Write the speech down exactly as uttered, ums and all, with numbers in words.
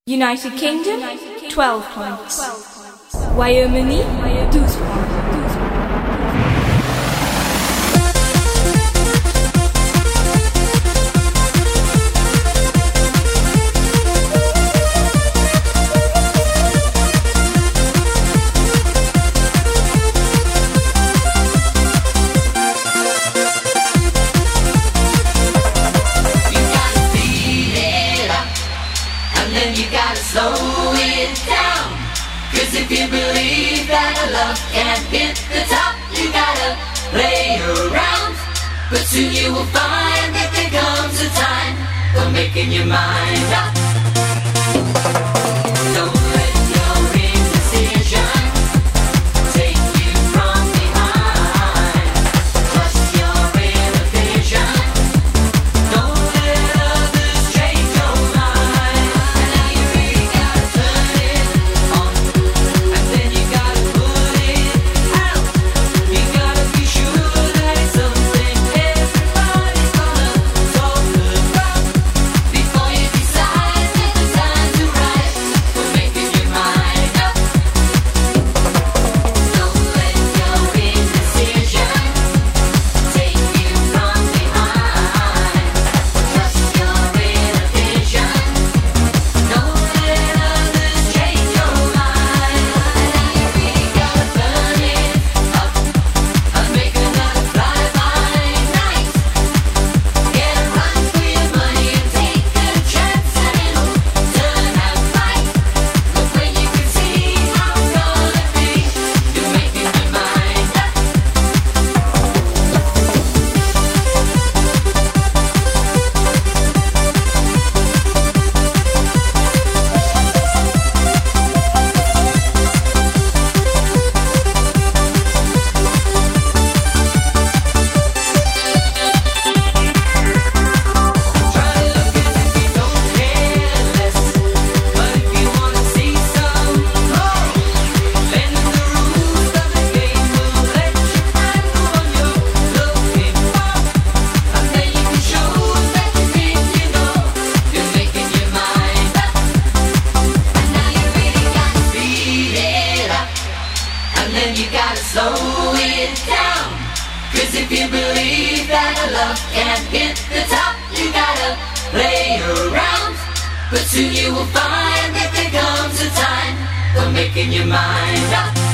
United Kingdom, twelve points. Wyoming, douze points. Slow it down, 'cause if you believe that love can't hit the top, you gotta play around. But soon you will find that there comes a time for making your mind up. Don't let your indecision take you from behind. Trust your inner vision. Don't let others change your mind. And now you really gotta turn it on, and then you gotta put it out. You gotta be sure that it's something everybody's gonna talk about before you decide that the time's right for making your mind up. Don't let your indecision take you from behind. Trust your inner vision. Don't let others change your mind. And now you really gotta burn it up and make another fly-by night. Get a run for your money and take a chance, and it'll turn out right. But when you can see how it's gonna be, you're making your mind up. Try to look as if you don't care less, but if you wanna see some more, then the rules of the game will let you find the one you're looking for. And then you can show that you think you know you're making your mind up. And now you really gotta speed it up, and then you gotta slow it down. 'Cause if you believe that love can't hit the top, you gotta play around. But soon you will find that there comes a time for making your mind up.